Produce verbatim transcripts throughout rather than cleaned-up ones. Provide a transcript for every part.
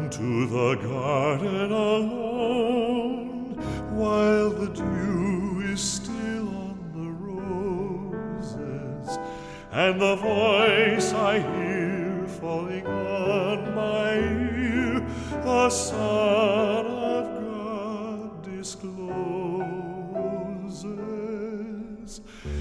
into the garden alone, while the dew is still on the roses, and the voice I hear falling on my ear, the Son of God discloses.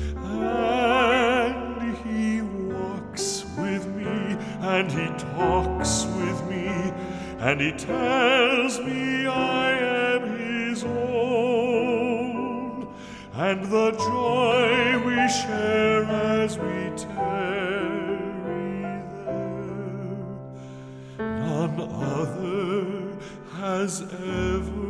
And he walks with me, and he talks with me, and he tells me I am his own, and the joy we share as we tarry there, none other has ever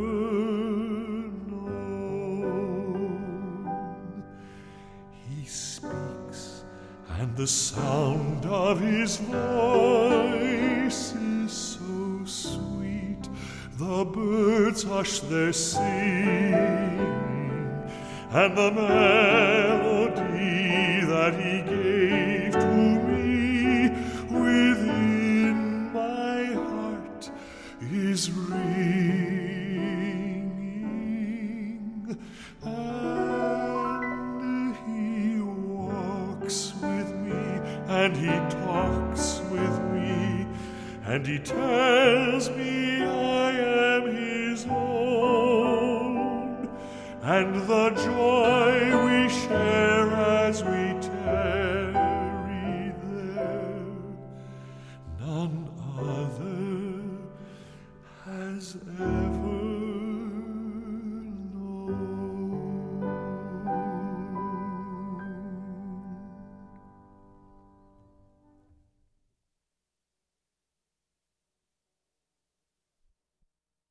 known. He speaks, and the sound of his voice is so sweet, the birds hush their singing, and the melody that he gave to me within my heart is ringing. And he walks with me, and he talks with me, and he tells me I am his own, and the joy we share